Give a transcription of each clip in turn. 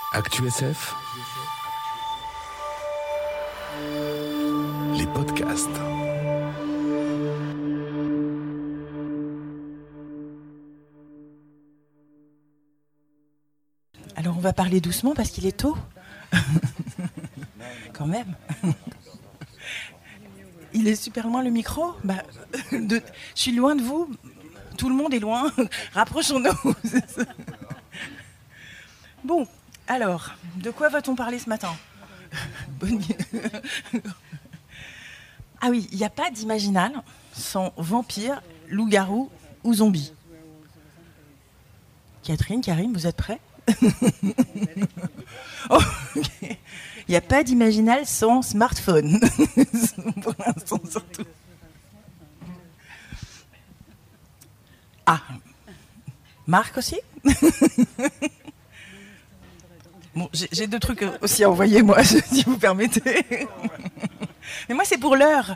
Actu SF, les podcasts. Alors on va parler doucement parce qu'il est tôt. Quand même. Il est super loin le micro. Je suis loin de vous. Tout le monde est loin. Rapprochons-nous. Bon, alors, de quoi va-t-on parler ce matin ? Ah oui, il n'y a pas d'Imaginal sans vampire, loup-garou ou zombie. Catherine, Karim, vous êtes prêts ? Oh, okay. Il n'y a pas d'Imaginal sans smartphone. Pour l'instant, surtout. Ah, Marc aussi ? Bon, j'ai deux trucs aussi à envoyer, moi, si vous permettez. Mais moi, c'est pour l'heure.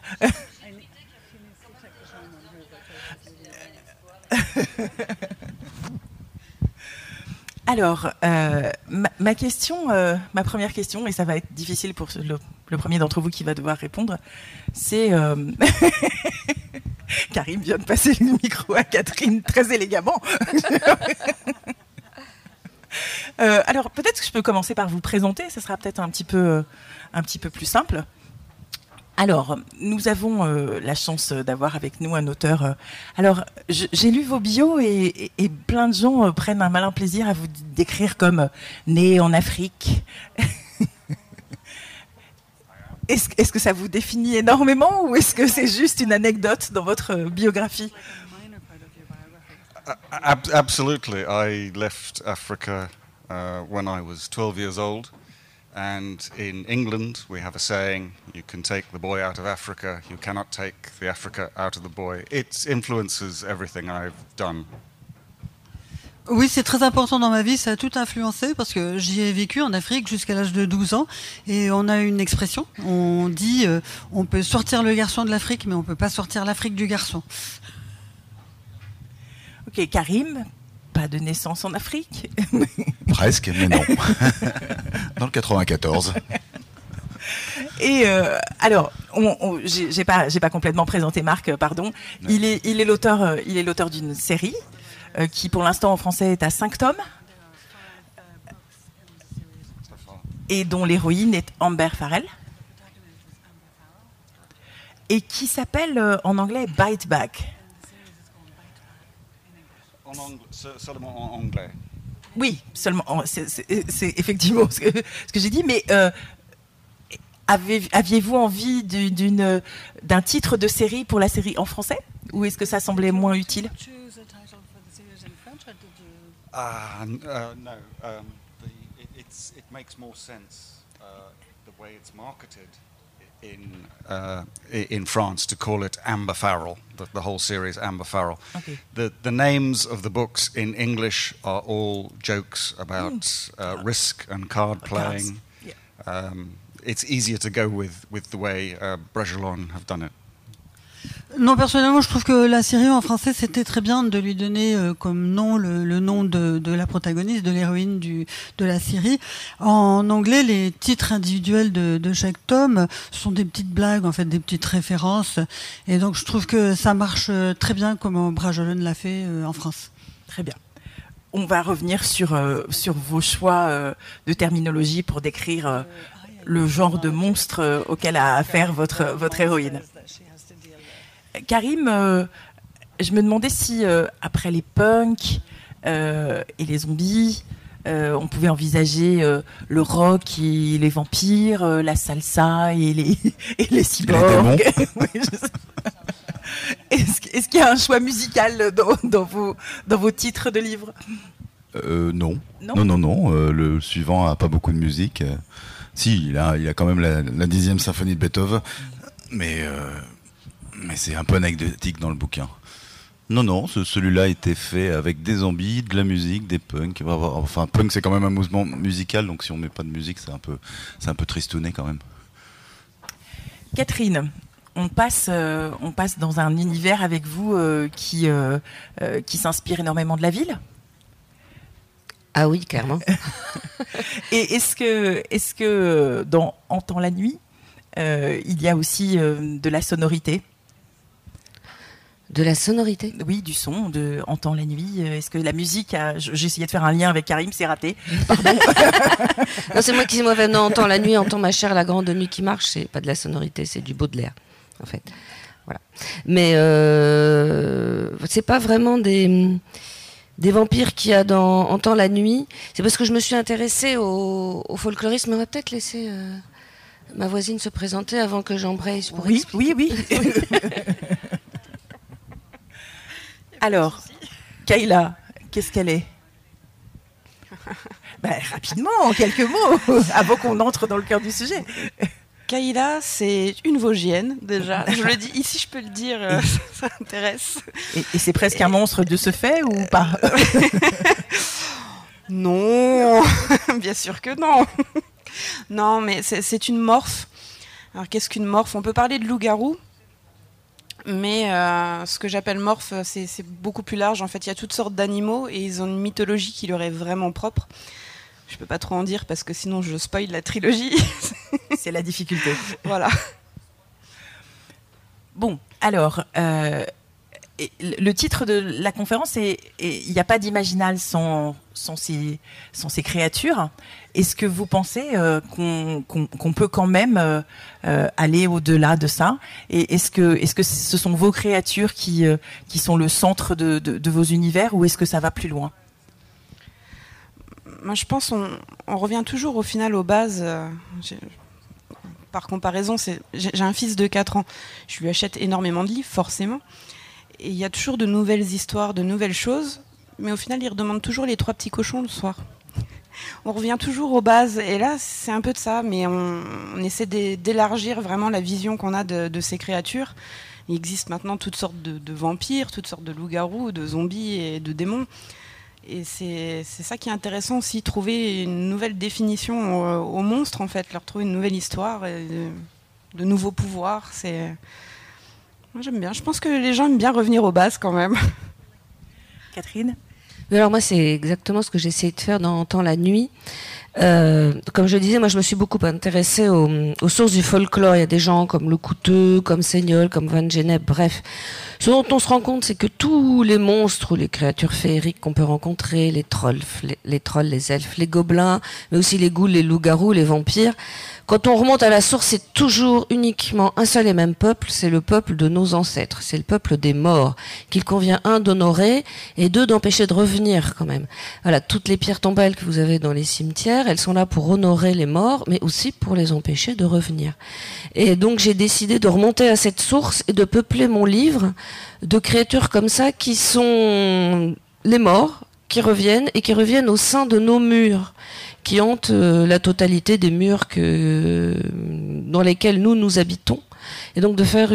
Alors, ma question, ma première question, et ça va être difficile pour le premier d'entre vous qui va devoir répondre, c'est... Karim vient de passer le micro à Catherine très élégamment. Alors, peut-être que je peux commencer par vous présenter, ça sera peut-être un petit peu plus simple. Alors, nous avons la chance d'avoir avec nous un auteur. Alors, j'ai lu vos bios et plein de gens prennent un malin plaisir à vous décrire comme né en Afrique. Est-ce que ça vous définit énormément ou est-ce que c'est juste une anecdote dans votre biographie ? Absolutely. I left Africa when I was 12 years old. And in England, we have a saying, you can take the boy out of Africa, you cannot take the Africa out of the boy. It influences everything I've done. Oui, c'est très important dans ma vie, ça a tout influencé parce que j'y ai vécu en Afrique jusqu'à l'âge de 12 ans et on a une expression, on dit on peut sortir le garçon de l'Afrique mais on peut pas sortir l'Afrique du garçon. Ok, Karim, pas de naissance en Afrique. Presque, mais non. Dans le 94. Et alors, j'ai pas complètement présenté Marc, pardon. Il est l'auteur d'une série qui, pour l'instant, en français, est à 5 tomes et dont l'héroïne est Amber Farrell et qui s'appelle en anglais Bite Back. Seulement en anglais. Oui, seulement. C'est effectivement ce que j'ai dit, mais aviez-vous envie d'un titre de série pour la série en français, ou est-ce que ça semblait moins utile ? No. It makes more sense the way it's marketed in France to call it Amber Farrell, the whole series Amber Farrell. Okay. The names of the books in English are all jokes about risk and card playing. Yeah. It's easier to go with the way Bragelonne have done it. Non, personnellement, je trouve que la série en français, c'était très bien de lui donner comme nom le nom de la protagoniste, de l'héroïne de la série. En anglais, les titres individuels de chaque tome sont des petites blagues, en fait, des petites références. Et donc, je trouve que ça marche très bien comme Bragelonne l'a fait en France. Très bien. On va revenir sur vos choix de terminologie pour décrire le genre de monstre auquel a affaire votre héroïne. Karim, je me demandais si, après les punks et les zombies, on pouvait envisager le rock et les vampires, la salsa et les cyborgs. Est-ce qu'il y a un choix musical dans vos titres de livres ? Non. Le suivant a pas beaucoup de musique. Si, il a quand même la 10e symphonie de Beethoven, mais c'est un peu anecdotique dans le bouquin. Non, celui-là a été fait avec des zombies, de la musique, des punks. Enfin, punk, c'est quand même un mouvement musical, donc si on met pas de musique, c'est un peu tristouné quand même. Catherine, on passe dans un univers avec vous qui s'inspire énormément de la ville. Ah oui, clairement. Et est-ce que dans Entends la nuit, il y a aussi de la sonorité? De la sonorité? Oui, du son, de Entends la nuit. Est-ce que la musique a... J'ai essayé de faire un lien avec Karim, c'est raté. Pardon. Non, c'est moi qui m'en vais. Non, Entends la nuit, Entends ma chère, la grande nuit qui marche. C'est pas de la sonorité, c'est du Baudelaire, en fait. Voilà. Mais c'est pas vraiment des vampires qu'il y a dans Entends la nuit. C'est parce que je me suis intéressée au folklorisme. On va peut-être laisser ma voisine se présenter avant que j'embraye. Oui. Alors, Kayla, qu'est-ce qu'elle est? Rapidement, en quelques mots, avant qu'on entre dans le cœur du sujet. Kayla, c'est une Vosgienne, déjà. Je le dis, ici je peux le dire, ça intéresse. Et c'est presque un monstre de ce fait ou pas? Non, bien sûr que non. Non, mais c'est une morphe. Alors qu'est-ce qu'une morphe? On peut parler de loup-garou. Mais ce que j'appelle morphe, c'est beaucoup plus large. En fait, il y a toutes sortes d'animaux et ils ont une mythologie qui leur est vraiment propre. Je peux pas trop en dire parce que sinon je spoil la trilogie. C'est la difficulté. Voilà. Bon, alors, le titre de la conférence, c'est « Il n'y a pas d'imaginal sans ces créatures ». Est-ce que vous pensez qu'on peut quand même aller au-delà de ça? Et est-ce que ce sont vos créatures qui sont le centre de vos univers, ou est-ce que ça va plus loin? Moi, je pense on revient toujours au final aux bases. Par comparaison, j'ai un fils de 4 ans. Je lui achète énormément de livres, forcément. Et il y a toujours de nouvelles histoires, de nouvelles choses. Mais au final, il redemande toujours les 3 petits cochons le soir. On revient toujours aux bases. Et là, c'est un peu de ça. Mais on essaie d'élargir vraiment la vision qu'on a de ces créatures. Il existe maintenant toutes sortes de vampires, toutes sortes de loups-garous, de zombies et de démons. Et c'est ça qui est intéressant aussi, trouver une nouvelle définition aux monstres, en fait, leur trouver une nouvelle histoire, de nouveaux pouvoirs. Moi, j'aime bien. Je pense que les gens aiment bien revenir aux bases quand même. Catherine? Alors moi, c'est exactement ce que j'essaie de faire dans Entends la nuit. Comme je disais, moi je me suis beaucoup intéressée aux sources du folklore. Il y a des gens comme Le Couteux, comme Seignol, comme Van Gennep, bref. Ce dont on se rend compte, c'est que tous les monstres ou les créatures féeriques qu'on peut rencontrer, les trolls, les elfes, les gobelins, mais aussi les ghouls, les loups-garous, les vampires, quand on remonte à la source, c'est toujours uniquement un seul et même peuple, c'est le peuple de nos ancêtres, c'est le peuple des morts, qu'il convient, 1, d'honorer, et 2, d'empêcher de revenir quand même. Voilà, toutes les pierres tombales que vous avez dans les cimetières, elles sont là pour honorer les morts, mais aussi pour les empêcher de revenir. Et donc j'ai décidé de remonter à cette source et de peupler mon livre de créatures comme ça qui sont les morts, qui reviennent et qui reviennent au sein de nos murs, qui hantent la totalité des murs dans lesquels nous habitons. Et donc de faire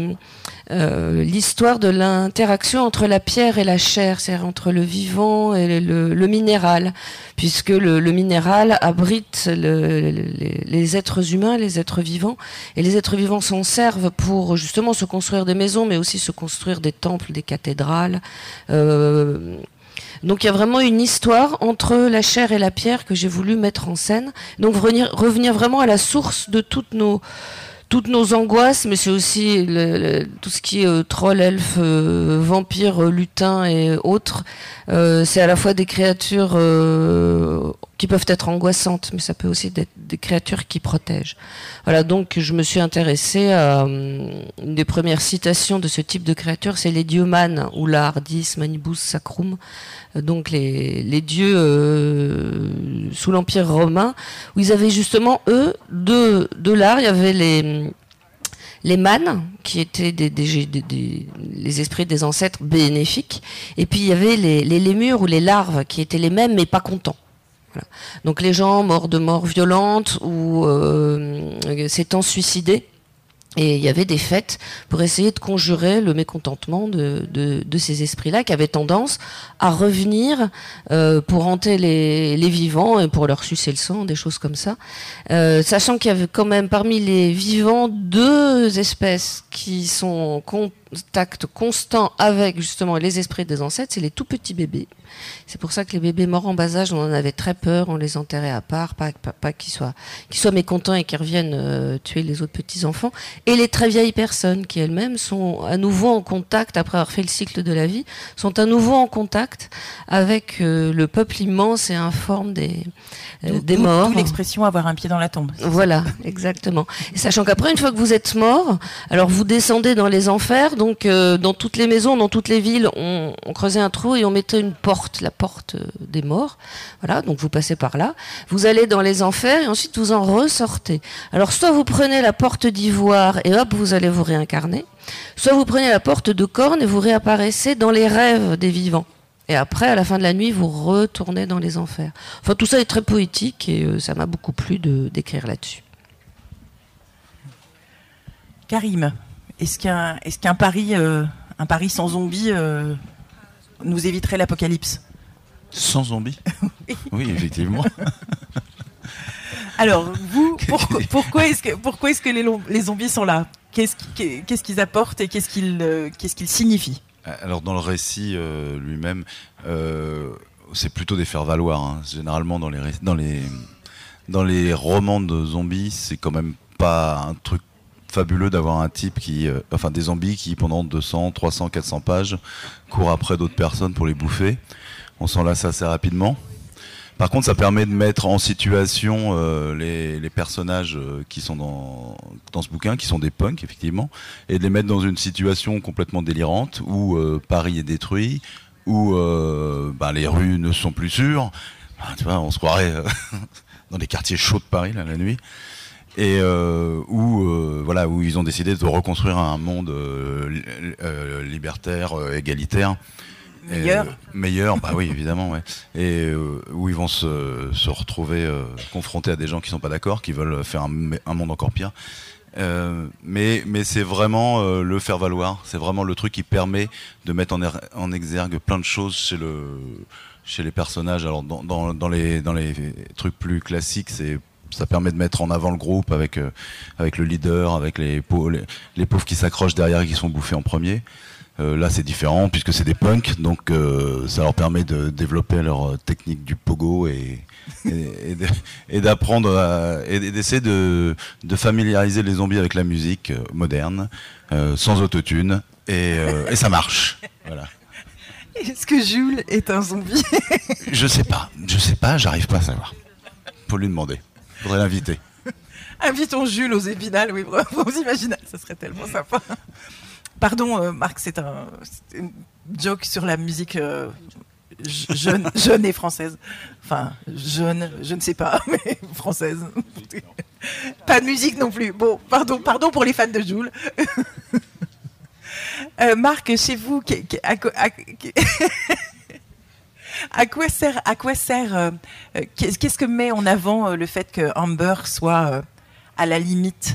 l'histoire de l'interaction entre la pierre et la chair, c'est-à-dire entre le vivant et le minéral, puisque le minéral abrite les êtres humains, les êtres vivants, et les êtres vivants s'en servent pour justement se construire des maisons, mais aussi se construire des temples, des cathédrales. Donc il y a vraiment une histoire entre la chair et la pierre que j'ai voulu mettre en scène. Donc revenir vraiment à la source de toutes nos angoisses, mais c'est aussi tout ce qui est troll, elfe, vampire, lutin et autres. C'est à la fois des créatures qui peuvent être angoissantes, mais ça peut aussi être des créatures qui protègent. Voilà, donc je me suis intéressée à une des premières citations de ce type de créatures, c'est les dieux man, ou la hardis, manibus, sacrum, donc les dieux sous l'Empire romain, où ils avaient justement, eux, de l'art, il y avait les mânes, qui étaient les esprits des ancêtres bénéfiques, et puis il y avait les lémures ou les larves, qui étaient les mêmes, mais pas contents. Voilà. Donc les gens morts de mort violente ou s'étant suicidés, et il y avait des fêtes pour essayer de conjurer le mécontentement de ces esprits-là qui avaient tendance à revenir pour hanter les vivants et pour leur sucer le sang, des choses comme ça. Sachant qu'il y avait quand même parmi les vivants 2 espèces qui sont contact constant avec justement les esprits des ancêtres, c'est les tout petits bébés. C'est pour ça que les bébés morts en bas âge, on en avait très peur, on les enterrait à part, pas qu'ils soient mécontents et qu'ils reviennent tuer les autres petits enfants. Et les très vieilles personnes qui elles-mêmes sont à nouveau en contact, après avoir fait le cycle de la vie, sont à nouveau en contact avec le peuple immense et informe des morts. D'où l'expression avoir un pied dans la tombe. Voilà, exactement. Et sachant qu'après, une fois que vous êtes mort, alors vous descendez dans les enfers, donc dans toutes les maisons, dans toutes les villes, on creusait un trou et on mettait une porte, la porte des morts. Voilà, donc vous passez par là. Vous allez dans les enfers et ensuite vous en ressortez. Alors soit vous prenez la porte d'ivoire et hop, vous allez vous réincarner, soit vous prenez la porte de corne et vous réapparaissez dans les rêves des vivants. Et après, à la fin de la nuit, vous retournez dans les enfers. Enfin, tout ça est très poétique et ça m'a beaucoup plu d'écrire là-dessus. Karim, est-ce qu'un pari sans zombies nous éviterait l'apocalypse? Sans zombies? Oui, effectivement. Alors, vous, pourquoi est-ce que les zombies sont là? Qu'est-ce qu'ils apportent et qu'est-ce qu'ils signifient? Alors, dans le récit lui-même, c'est plutôt des faire-valoir. Hein. Généralement, dans les romans de zombies, c'est quand même pas un truc fabuleux d'avoir un type des zombies qui, pendant 200, 300, 400 pages, courent après d'autres personnes pour les bouffer. On s'en lasse assez rapidement. Par contre, ça permet de mettre en situation les personnages qui sont dans ce bouquin, qui sont des punks, effectivement, et de les mettre dans une situation complètement délirante, où Paris est détruit, où les rues ne sont plus sûres. Tu vois, on se croirait dans les quartiers chauds de Paris, là, la nuit. Et où ils ont décidé de reconstruire un monde libertaire, égalitaire. Meilleur, bah oui, évidemment, ouais. Et où ils vont se retrouver confrontés à des gens qui sont pas d'accord, qui veulent faire un monde encore pire. Mais c'est vraiment le faire valoir. C'est vraiment le truc qui permet de mettre en exergue plein de choses chez les personnages. Alors dans les trucs plus classiques, ça permet de mettre en avant le groupe avec le leader, avec les pauvres qui s'accrochent derrière et qui sont bouffés en premier. Là, c'est différent puisque c'est des punks, donc ça leur permet de développer leur technique du pogo et d'apprendre et d'essayer de familiariser les zombies avec la musique moderne, sans autotune, et ça marche. Voilà. Est-ce que Jules est un zombie? Je sais pas, j'arrive pas à savoir. Faut lui demander. Faudrait l'inviter. Invitons Jules aux Épinal, oui, vous imaginez, ça serait tellement sympa. Pardon, Marc, c'est une joke sur la musique jeune et française. Enfin, jeune, je ne sais pas, mais française. Pas de musique non plus. Bon, pardon pour les fans de Jules. Marc, chez vous, à quoi sert qu'est-ce que met en avant le fait que Amber soit à la limite?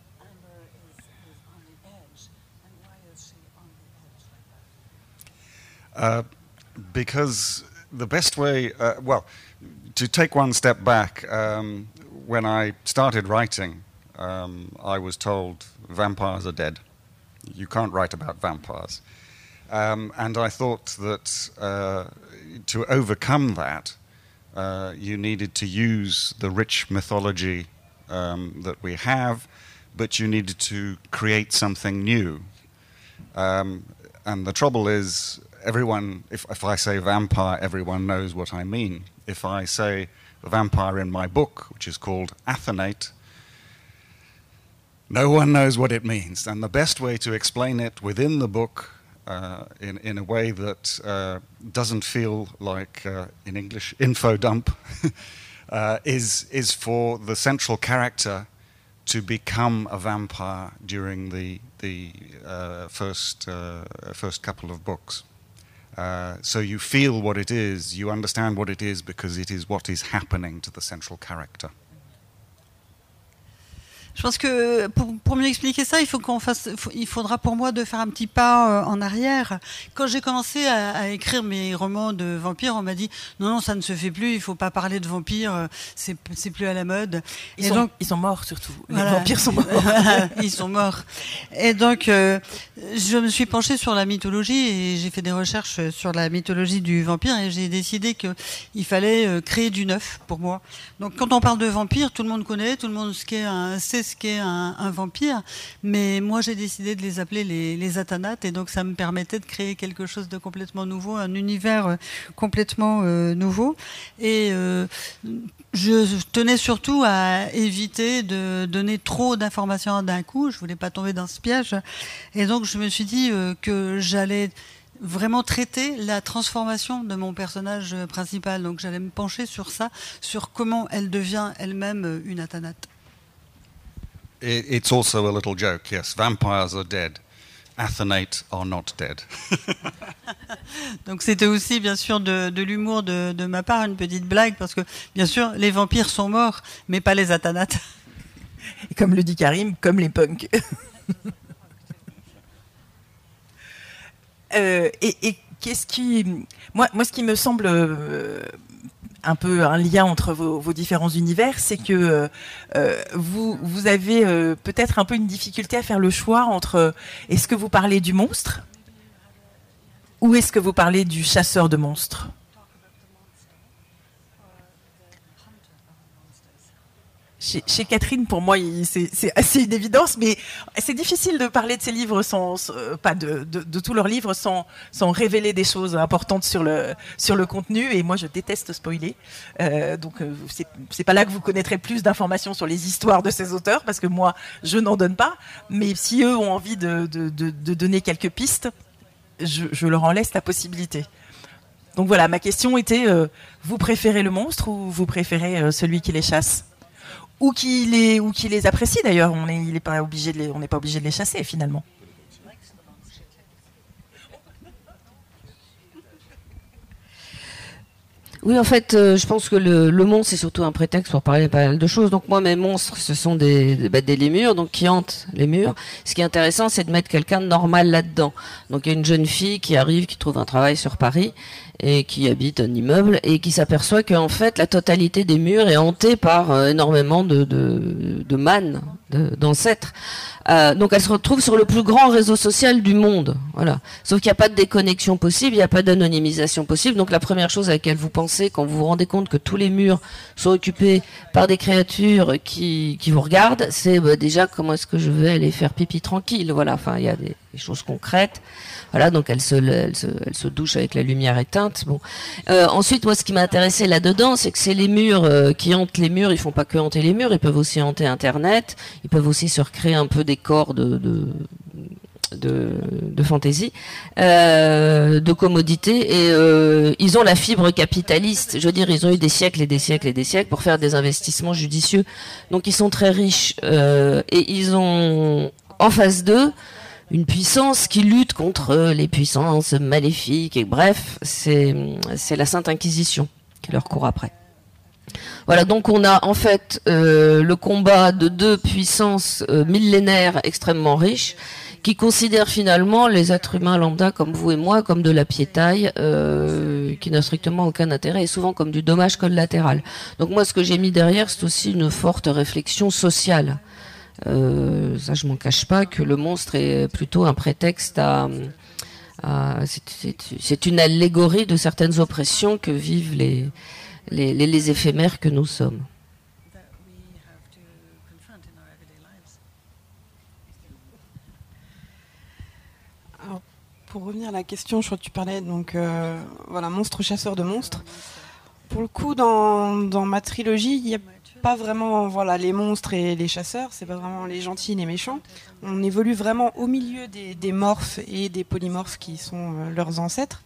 Because the best way, to take one step back, when I started writing, I was told vampires are dead. You can't write about vampires. And I thought that to overcome that, you needed to use the rich mythology that we have, but you needed to create something new. And the trouble is, everyone, if I say vampire, everyone knows what I mean. If I say vampire in my book, which is called Athenate, no one knows what it means. And the best way to explain it within the book, in a way that doesn't feel like, in English, info dump, is for the central character to become a vampire during the first couple of books. So you feel what it is, you understand what it is, because it is what is happening to the central character. Je pense que pour mieux expliquer ça, il faudra pour moi de faire un petit pas en arrière. Quand j'ai commencé à écrire mes romans de vampires, on m'a dit non, ça ne se fait plus, il faut pas parler de vampires, c'est plus à la mode. Ils sont morts surtout. Les vampires sont morts. Ils sont morts. Et donc, je me suis penchée sur la mythologie et j'ai fait des recherches sur la mythologie du vampire et j'ai décidé qu'il fallait créer du neuf pour moi. Donc, quand on parle de vampires, tout le monde connaît, tout le monde sait ce qu'est un vampire, mais moi j'ai décidé de les appeler les Athanates et donc ça me permettait de créer quelque chose de complètement nouveau, un univers complètement nouveau. Et je tenais surtout à éviter de donner trop d'informations d'un coup, je voulais pas tomber dans ce piège. Et donc je me suis dit que j'allais vraiment traiter la transformation de mon personnage principal. Donc j'allais me pencher sur ça, sur comment elle devient elle-même une Athanate. It's also a little joke, yes. Vampires are dead. Athanate are not dead. Donc c'était aussi bien sûr de l'humour de ma part, une petite blague, parce que bien sûr les vampires sont morts, mais pas les Athanates. Et comme le dit Karim, comme les punks. Et qu'est-ce qui... Moi, ce qui me semble un peu un lien entre vos différents univers, c'est que vous avez peut-être un peu une difficulté à faire le choix entre est-ce que vous parlez du monstre ou est-ce que vous parlez du chasseur de monstres ? Chez Catherine, pour moi, c'est assez une évidence, mais c'est difficile de parler de ces livres de tous leurs livres sans révéler des choses importantes sur le contenu. Et moi, je déteste spoiler. Donc, c'est pas là que vous connaîtrez plus d'informations sur les histoires de ces auteurs, parce que moi, je n'en donne pas. Mais si eux ont envie de donner quelques pistes, je leur en laisse la possibilité. Donc voilà, ma question était, vous préférez le monstre ou vous préférez celui qui les chasse ? Ou qui les apprécie d'ailleurs, on n'est pas obligé de les chasser finalement. Oui, en fait, je pense que le monstre c'est surtout un prétexte pour parler de pas mal de choses. Donc moi, mes monstres, ce sont des lémures, donc qui hantent les murs. Ce qui est intéressant, c'est de mettre quelqu'un de normal là-dedans. Donc il y a une jeune fille qui arrive, qui trouve un travail sur Paris et qui habite un immeuble et qui s'aperçoit qu'en fait la totalité des murs est hantée par énormément de mânes, d'ancêtres. Donc elle se retrouve sur le plus grand réseau social du monde, voilà. Sauf qu'il n'y a pas de déconnexion possible, il n'y a pas d'anonymisation possible. Donc la première chose à laquelle vous pensez quand vous vous rendez compte que tous les murs sont occupés par des créatures qui vous regardent, c'est déjà comment est-ce que je vais aller faire pipi tranquille, voilà. Enfin il y a des choses concrètes. Voilà, donc elle se douche avec la lumière éteinte. Bon. Ensuite, moi, ce qui m'a intéressé là-dedans, c'est que c'est les murs qui hantent les murs. Ils font pas que hanter les murs, ils peuvent aussi hanter Internet. Ils peuvent aussi se recréer un peu des corps de fantaisie, de commodité. Et ils ont la fibre capitaliste. Je veux dire, ils ont eu des siècles et des siècles et des siècles pour faire des investissements judicieux. Donc, ils sont très riches et ils ont en face d'eux une puissance qui lutte contre les puissances maléfiques, et bref, c'est la Sainte Inquisition qui leur court après. Voilà, donc on a en fait le combat de deux puissances millénaires extrêmement riches qui considèrent finalement les êtres humains lambda comme vous et moi comme de la piétaille qui n'a strictement aucun intérêt et souvent comme du dommage collatéral. Donc moi ce que j'ai mis derrière c'est aussi une forte réflexion sociale. Ça je m'en cache pas que le monstre est plutôt un prétexte c'est une allégorie de certaines oppressions que vivent les éphémères que nous sommes. Alors, pour revenir à la question, je crois que tu parlais donc voilà, monstre chasseur de monstres. Pour le coup, dans ma trilogie, il y a pas vraiment les monstres et les chasseurs, c'est pas vraiment les gentils et les méchants. On évolue vraiment au milieu des morphes et des polymorphes qui sont leurs ancêtres.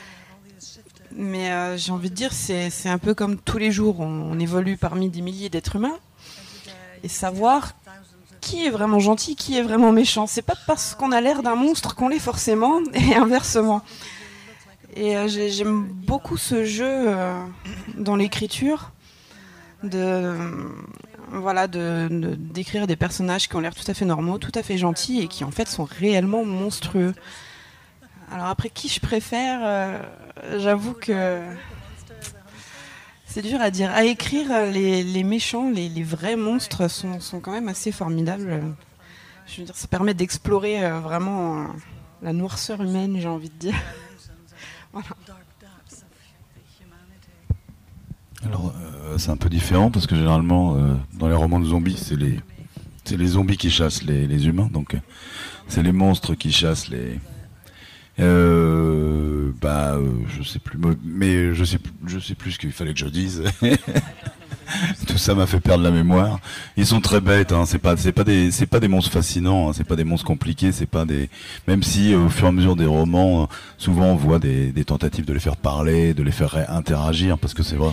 Mais j'ai envie de dire, c'est un peu comme tous les jours, on évolue parmi des milliers d'êtres humains. Et savoir qui est vraiment gentil, qui est vraiment méchant. C'est pas parce qu'on a l'air d'un monstre qu'on l'est forcément, et inversement. Et j'aime beaucoup ce jeu dans l'écriture. d'écrire des personnages qui ont l'air tout à fait normaux, tout à fait gentils et qui en fait sont réellement monstrueux. Alors après, qui je préfère, j'avoue que c'est dur à dire. À écrire, les méchants, les vrais monstres sont quand même assez formidables. Je veux dire, ça permet d'explorer vraiment la noirceur humaine, j'ai envie de dire. Voilà. Alors, c'est un peu différent parce que généralement, dans les romans de zombies, c'est les zombies qui chassent les humains, donc c'est les monstres qui chassent les. Je sais plus, mais je sais plus ce qu'il fallait que je dise. Tout ça m'a fait perdre la mémoire. Ils sont très bêtes, hein. C'est pas des monstres fascinants, hein. C'est pas des monstres compliqués, même si au fur et à mesure des romans, souvent on voit des tentatives de les faire parler, de les faire interagir, parce que c'est vrai.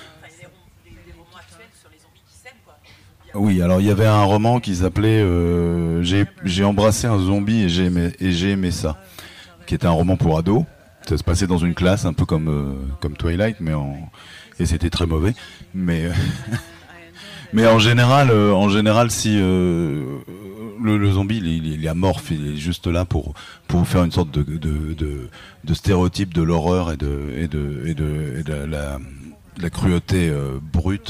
Oui, alors il y avait un roman qui s'appelait J'ai embrassé un zombie et j'ai aimé ça, qui était un roman pour ados. Ça se passait dans une classe, un peu comme Twilight, et c'était très mauvais. Mais en général, si le zombie, il est amorphe, il est juste là pour faire une sorte de stéréotype de l'horreur et de la cruauté brute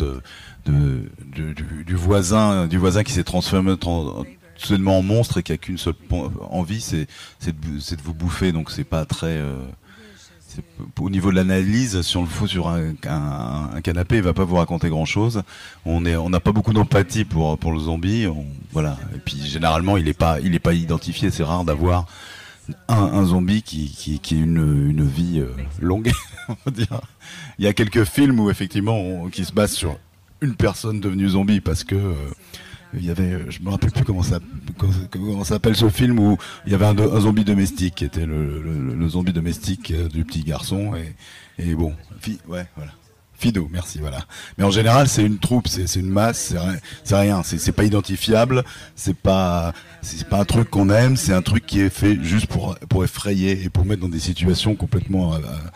du voisin qui s'est transformé soudainement en monstre et qui a qu'une seule envie, c'est de vous bouffer. Donc c'est pas très au niveau de l'analyse, si on le fout sur un canapé, il va pas vous raconter grand chose. On n'a pas beaucoup d'empathie pour le zombie, voilà. Et puis généralement il est pas identifié. C'est rare d'avoir un zombie qui ait une vie longue. On va dire. Il y a quelques films où effectivement qui se basent sur une personne devenue zombie parce que il y avait, je me rappelle plus comment s'appelle ce film où il y avait un zombie domestique qui était le zombie domestique du petit garçon et bon, voilà. Fido, merci, voilà. Mais en général, c'est une troupe, c'est une masse, c'est rien, c'est pas identifiable, c'est pas un truc qu'on aime, c'est un truc qui est fait juste pour effrayer et pour mettre dans des situations complètement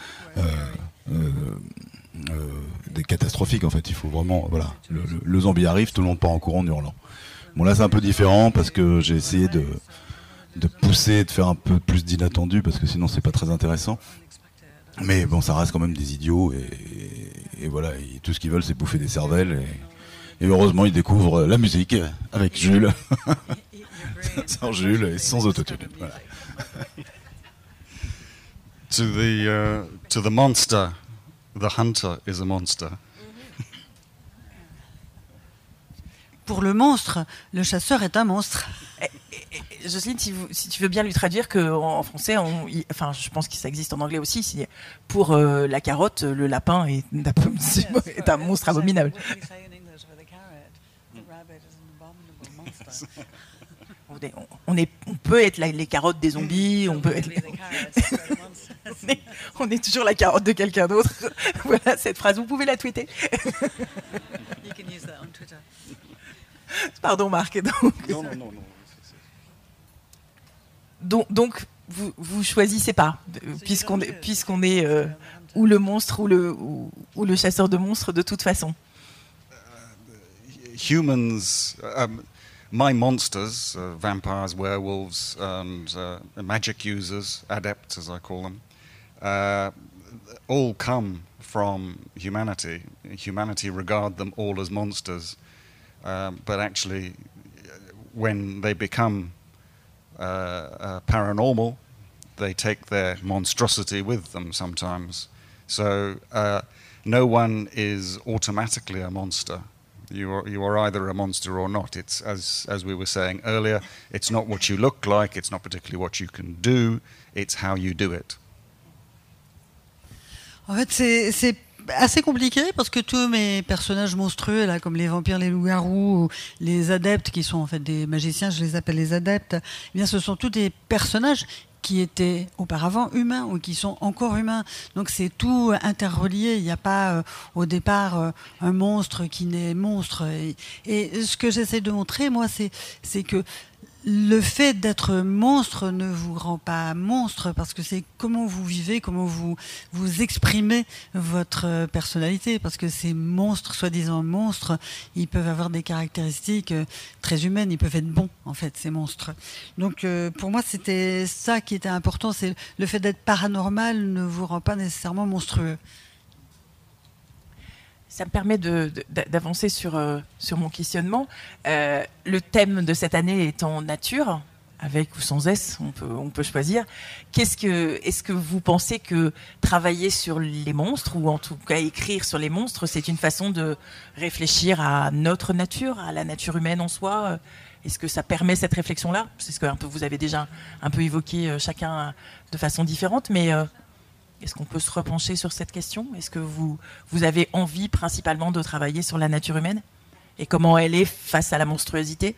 des catastrophiques en fait. Il faut vraiment, voilà, le zombie arrive, tout le monde part en courant en hurlant. Bon, là c'est un peu différent parce que j'ai essayé de pousser, de faire un peu plus d'inattendu parce que sinon c'est pas très intéressant. Mais bon, ça reste quand même des idiots et voilà, tout ce qu'ils veulent c'est bouffer des cervelles et heureusement ils découvrent la musique avec Jules, sans Jules et sans autotune. Voilà. To the monster, the hunter is a monster. Pour le monstre, le chasseur est un monstre. Jocelyne, si tu veux bien lui traduire qu'en français, je pense que ça existe en anglais aussi, pour la carotte, le lapin est un monstre abominable. On peut être les carottes des zombies, on peut être on est toujours la carotte de quelqu'un d'autre. Voilà cette phrase, vous pouvez la tweeter. Pardon Marc. Donc vous choisissez pas, puisqu'on est ou le monstre ou le chasseur de monstres de toute façon. Humans, my monsters, vampires, werewolves, and magic users, adepts as I call them, all come from humanity. Humanity regard them all as monsters, but actually, when they become paranormal, they take their monstrosity with them sometimes. So no one is automatically a monster. You are either a monster or not. It's as we were saying earlier, it's not what you look like, it's not particularly what you can do, it's how you do it. En fait, c'est assez compliqué parce que tous mes personnages monstrueux, là, comme les vampires, les loups-garous, ou les adeptes qui sont en fait des magiciens, je les appelle les adeptes, eh bien, ce sont tous des personnages qui étaient auparavant humains ou qui sont encore humains. Donc c'est tout interrelié. Il n'y a pas au départ un monstre qui naît monstre. Et ce que j'essaie de montrer, moi, c'est que le fait d'être monstre ne vous rend pas monstre, parce que c'est comment vous vivez, comment vous exprimez votre personnalité, parce que ces monstres, soi-disant monstres, ils peuvent avoir des caractéristiques très humaines, ils peuvent être bons, en fait, ces monstres. Donc, pour moi, c'était ça qui était important, c'est le fait d'être paranormal ne vous rend pas nécessairement monstrueux. Ça me permet d'avancer sur mon questionnement. Le thème de cette année étant nature, avec ou sans S, on peut choisir. Est-ce que vous pensez que travailler sur les monstres, ou en tout cas écrire sur les monstres, c'est une façon de réfléchir à notre nature, à la nature humaine en soi? Est-ce que ça permet cette réflexion-là? C'est ce que vous avez déjà un peu évoqué chacun de façon différente, mais... Est-ce qu'on peut se repencher sur cette question? Est-ce que vous avez envie principalement de travailler sur la nature humaine et comment elle est face à la monstruosité?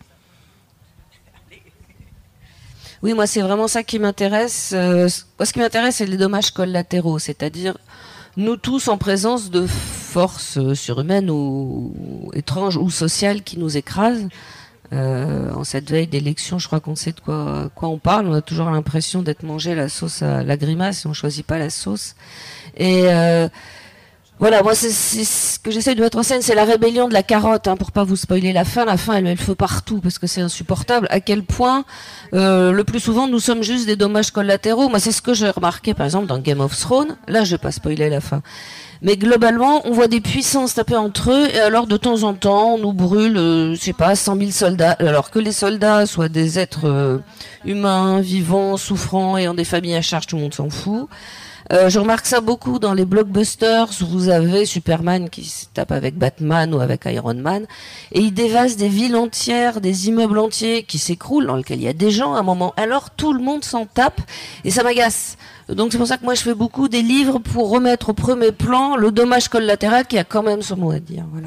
Oui, moi c'est vraiment ça qui m'intéresse. Ce qui m'intéresse, c'est les dommages collatéraux, c'est-à-dire nous tous en présence de forces surhumaines ou étranges ou sociales qui nous écrasent. En cette veille d'élection, je crois qu'on sait de quoi on parle. On a toujours l'impression d'être mangé la sauce à la grimace et on choisit pas la sauce. Et voilà, moi c'est ce que j'essaie de mettre en scène, c'est la rébellion de la carotte, hein, pour pas vous spoiler la fin. La fin, elle met le feu partout parce que c'est insupportable. À quel point le plus souvent nous sommes juste des dommages collatéraux. Moi, c'est ce que j'ai remarqué par exemple dans Game of Thrones. Là, je vais pas spoiler la fin. Mais globalement, on voit des puissances taper entre eux, et alors de temps en temps, on nous brûle, je sais pas, 100 000 soldats, alors que les soldats soient des êtres humains, vivants, souffrants, ayant des familles à charge, tout le monde s'en fout. Je remarque ça beaucoup dans les blockbusters où vous avez Superman qui se tape avec Batman ou avec Iron Man, et il dévaste des villes entières, des immeubles entiers qui s'écroulent, dans lesquels il y a des gens à un moment. Alors tout le monde s'en tape, et ça m'agace. Donc c'est pour ça que moi je fais beaucoup des livres pour remettre au premier plan le dommage collatéral qui a quand même son mot à dire. Voilà.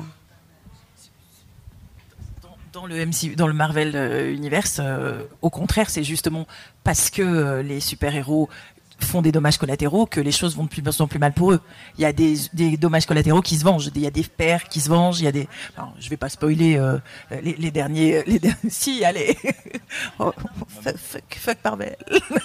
Dans le MCU, dans le Marvel Universe, au contraire, c'est justement parce que les super-héros font des dommages collatéraux que les choses sont plus mal pour eux. Il y a des dommages collatéraux qui se vengent. Il y a des pères qui se vengent. Il y a des. Alors, je vais pas spoiler les derniers. Si, allez. Oh, fuck Marvel.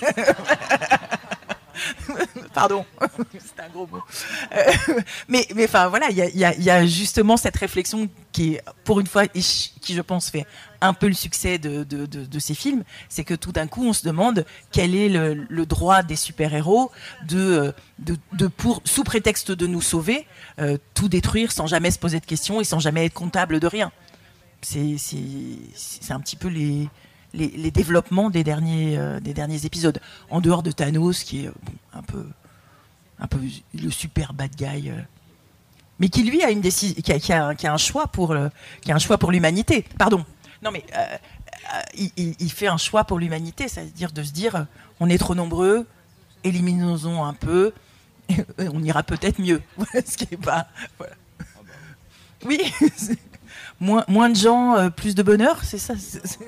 Pardon, c'est un gros mot. Mais enfin voilà, il y a justement cette réflexion qui est, pour une fois, qui je pense fait un peu le succès de ces films, c'est que tout d'un coup on se demande quel est le droit des super-héros pour, sous prétexte de nous sauver, tout détruire sans jamais se poser de questions et sans jamais être comptable de rien. C'est un petit peu les développements des derniers épisodes, en dehors de Thanos qui est un peu le super bad guy, mais qui lui a une décision, qui a un choix pour l'humanité. Pardon. Non mais il fait un choix pour l'humanité, c'est-à-dire de se dire on est trop nombreux, éliminons-en un peu, on ira peut-être mieux. Ce qui est pas. Voilà. Oui. moins de gens, plus de bonheur, c'est ça.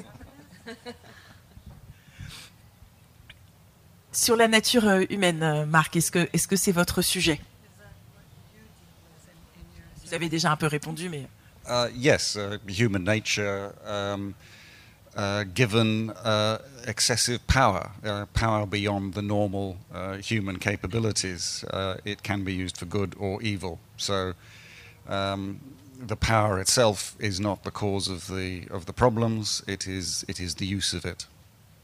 Sur la nature humaine, Marc, est-ce que c'est votre sujet? Vous avez déjà un peu répondu, mais... Yes, human nature, given excessive power, power beyond the normal human capabilities, it can be used for good or evil. So the power itself is not the cause of the problems, it is the use of it.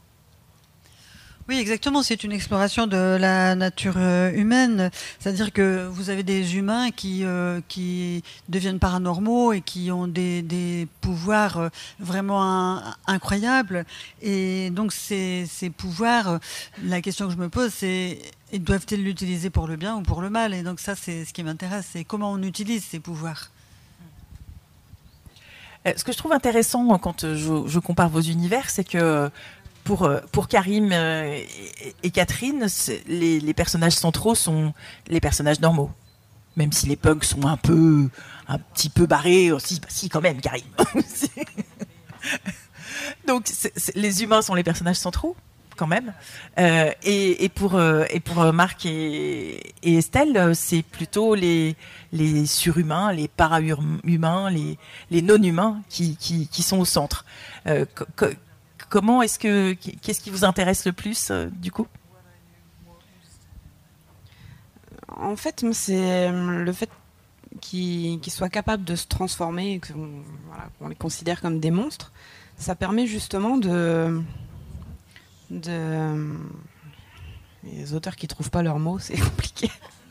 Oui, exactement. C'est une exploration de la nature humaine. C'est-à-dire que vous avez des humains qui deviennent paranormaux et qui ont des pouvoirs vraiment incroyables. Et donc ces pouvoirs, la question que je me pose, c'est doivent-ils l'utiliser pour le bien ou pour le mal? Et donc ça, c'est ce qui m'intéresse, c'est comment on utilise ces pouvoirs. Ce que je trouve intéressant quand je compare vos univers, c'est que pour Karim et Catherine, les personnages centraux sont les personnages normaux. Même si les punks sont un petit peu barrés aussi, bah si quand même, Karim. Donc les humains sont les personnages centraux, quand même. Et pour Marc et Estelle, c'est plutôt les surhumains, les para-humains, les non-humains qui sont au centre. Comment qu'est-ce qui vous intéresse le plus du coup? En fait, c'est le fait qu'ils soient capables de se transformer et qu'on les considère comme des monstres. Ça permet justement de les auteurs qui trouvent pas leurs mots, c'est compliqué.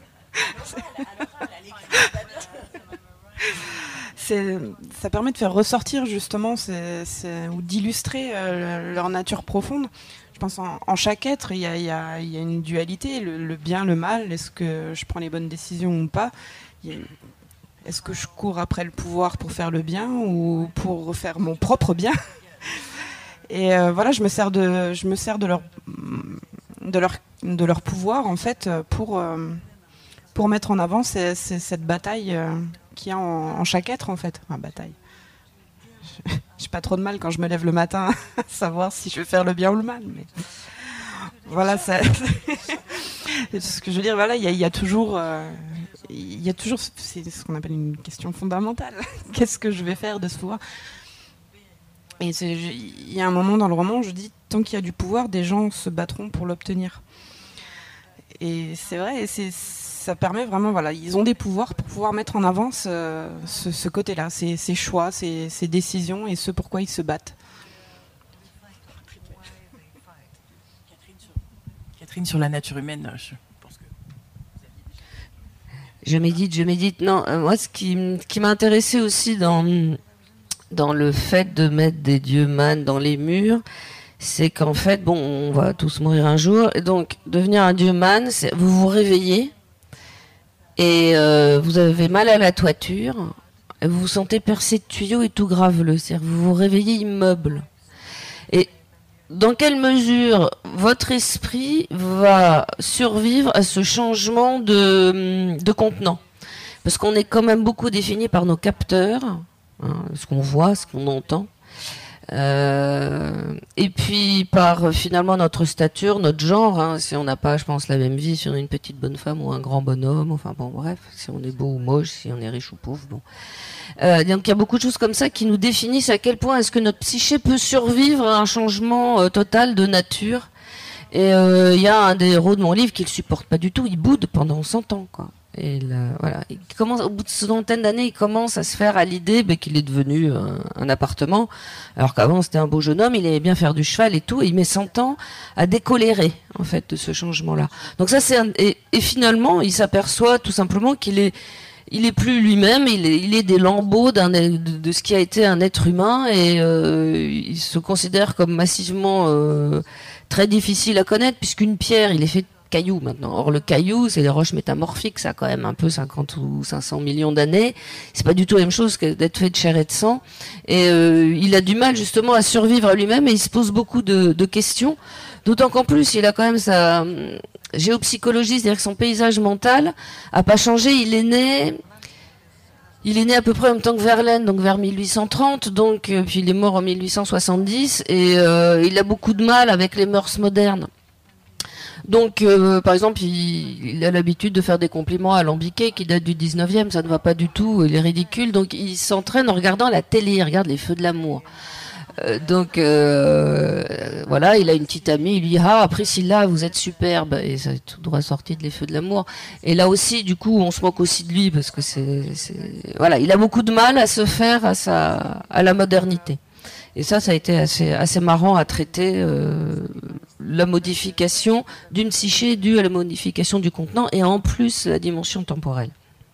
Ça permet de faire ressortir justement ou d'illustrer leur nature profonde. Je pense en chaque être, il y a une dualité, le bien, le mal. Est-ce que je prends les bonnes décisions ou pas? Est-ce que je cours après le pouvoir pour faire le bien ou pour faire mon propre bien? Et voilà, je me sers de leur pouvoir en fait pour mettre en avant cette bataille qu'il y a en chaque être en fait. Enfin, bataille. J'ai pas trop de mal quand je me lève le matin à savoir si je vais faire le bien ou le mal, mais voilà, ce que je veux dire, voilà, il y a toujours, c'est ce qu'on appelle une question fondamentale. Qu'est-ce que je vais faire de ce pouvoir? Et il y a un moment dans le roman où je dis, tant qu'il y a du pouvoir, des gens se battront pour l'obtenir. Et c'est vrai, et ça permet vraiment, voilà, ils ont des pouvoirs pour pouvoir mettre en avant ce côté-là, ces choix, ces décisions et ce pourquoi ils se battent. Catherine, sur la nature humaine, je pense que... Je médite. Non, moi, ce qui m'a intéressé aussi dans le fait de mettre des dieux mânes dans les murs, c'est qu'en fait, bon, on va tous mourir un jour, et donc devenir un dieu mâne, c'est vous vous réveillez et vous avez mal à la toiture, et vous vous sentez percé de tuyaux et tout graveleux, c'est-à-dire vous vous réveillez immeuble. Et dans quelle mesure votre esprit va survivre à ce changement de contenant? Parce qu'on est quand même beaucoup défini par nos capteurs, hein, ce qu'on voit, ce qu'on entend. Et puis par finalement notre stature, notre genre, hein, si on n'a pas, je pense, la même vie, si on est une petite bonne femme ou un grand bonhomme, enfin bon bref, si on est beau ou moche, si on est riche ou pauvre, bon. Donc il y a beaucoup de choses comme ça qui nous définissent à quel point est-ce que notre psyché peut survivre à un changement total de nature. Et il y a un des héros de mon livre qui le supporte pas du tout, il boude pendant 100 ans, quoi. Et là, voilà, il commence, au bout de centaine d'années, il commence à se faire à l'idée qu'il est devenu un appartement, alors qu'avant c'était un beau jeune homme, il aimait bien faire du cheval et tout, et il met 100 ans à décolérer en fait de ce changement-là. Donc ça c'est et finalement il s'aperçoit tout simplement qu'il est plus lui-même, il est des lambeaux de ce qui a été un être humain, et il se considère comme massivement très difficile à connaître, puisqu'une pierre, il est fait de cailloux maintenant. Or le caillou, c'est des roches métamorphiques, ça a quand même un peu 50 ou 500 millions d'années. C'est pas du tout la même chose que d'être fait de chair et de sang. Et il a du mal justement à survivre à lui-même, et il se pose beaucoup de questions. D'autant qu'en plus, il a quand même sa géopsychologie, c'est-à-dire que son paysage mental a pas changé. Il est né à peu près en même temps que Verlaine, donc vers 1830, donc puis il est mort en 1870, et il a beaucoup de mal avec les mœurs modernes. Donc, par exemple, il a l'habitude de faire des compliments alambiqués qui datent du 19e, ça ne va pas du tout, il est ridicule, donc il s'entraîne en regardant la télé, il regarde les Feux de l'amour. Donc voilà, il a une petite amie, il lui dit ah Priscilla, vous êtes superbe, et ça est tout droit sorti de les Feux de l'amour. Et là aussi, du coup, on se moque aussi de lui parce que voilà, il a beaucoup de mal à se faire à la modernité. Et ça a été assez marrant à traiter, la modification d'une psyché due à la modification du contenant, et en plus la dimension temporelle.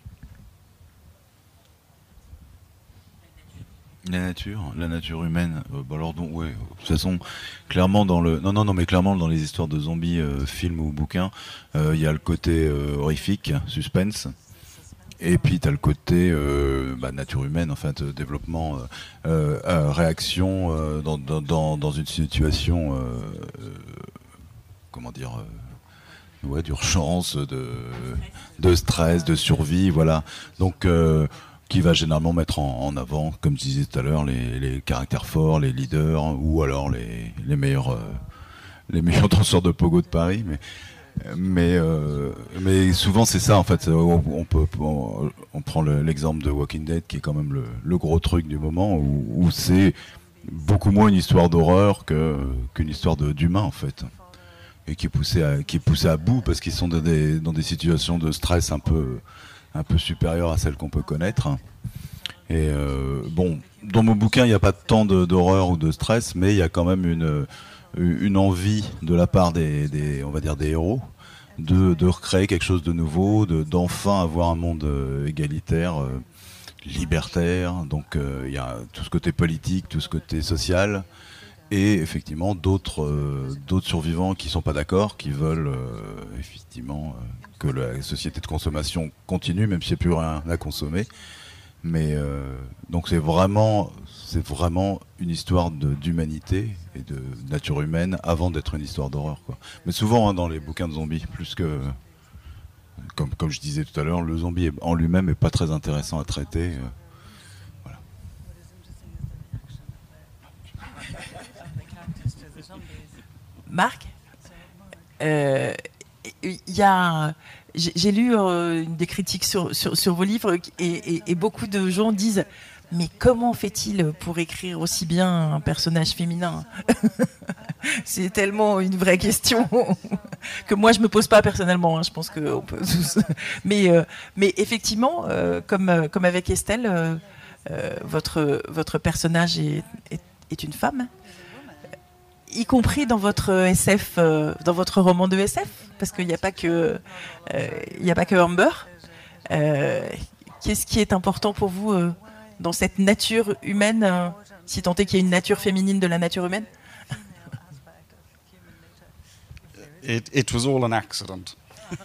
La nature humaine. Alors donc, ouais, de toute façon, clairement clairement dans les histoires de zombies, films ou bouquins, il y a le côté horrifique, suspense. Et puis t'as le côté nature humaine, en fait, développement, réaction dans une situation, d'urgence, de stress, de survie, voilà. Donc qui va généralement mettre en avant, comme je disais tout à l'heure, les caractères forts, les leaders, ou alors les meilleurs danseurs de pogo de Paris, mais souvent c'est ça en fait. On prend l'exemple de Walking Dead qui est quand même le gros truc du moment, où c'est beaucoup moins une histoire d'horreur qu'une histoire d'humain en fait, et qui est poussé à bout parce qu'ils sont dans des situations de stress un peu supérieures à celles qu'on peut connaître. Et bon, dans mon bouquin, il n'y a pas tant d'horreur ou de stress, mais il y a quand même une envie de la part on va dire des héros de recréer quelque chose de nouveau, d'enfin avoir un monde égalitaire, libertaire. Donc il y a tout ce côté politique, tout ce côté social, et effectivement d'autres survivants qui sont pas d'accord, qui veulent effectivement que la société de consommation continue, même s'il n'y a plus rien à consommer. Mais donc c'est vraiment une histoire d'humanité et de nature humaine avant d'être une histoire d'horreur, quoi. Mais souvent dans les bouquins de zombies, plus que comme je disais tout à l'heure, le zombie en lui-même est pas très intéressant à traiter. Voilà. Marc, j'ai lu des critiques sur vos livres et beaucoup de gens disent « Mais comment fait-il pour écrire aussi bien un personnage féminin ?» C'est tellement une vraie question que moi je me pose pas personnellement. Hein, je pense qu'on peut tous. Mais effectivement, comme avec Estelle, votre personnage est une femme. Y compris dans votre SF, dans votre roman de SF, parce qu'il n'y a pas que Amber. Qu'est-ce qui est important pour vous dans cette nature humaine, si tant est qu'il y a une nature féminine de la nature humaine? It was all an accident.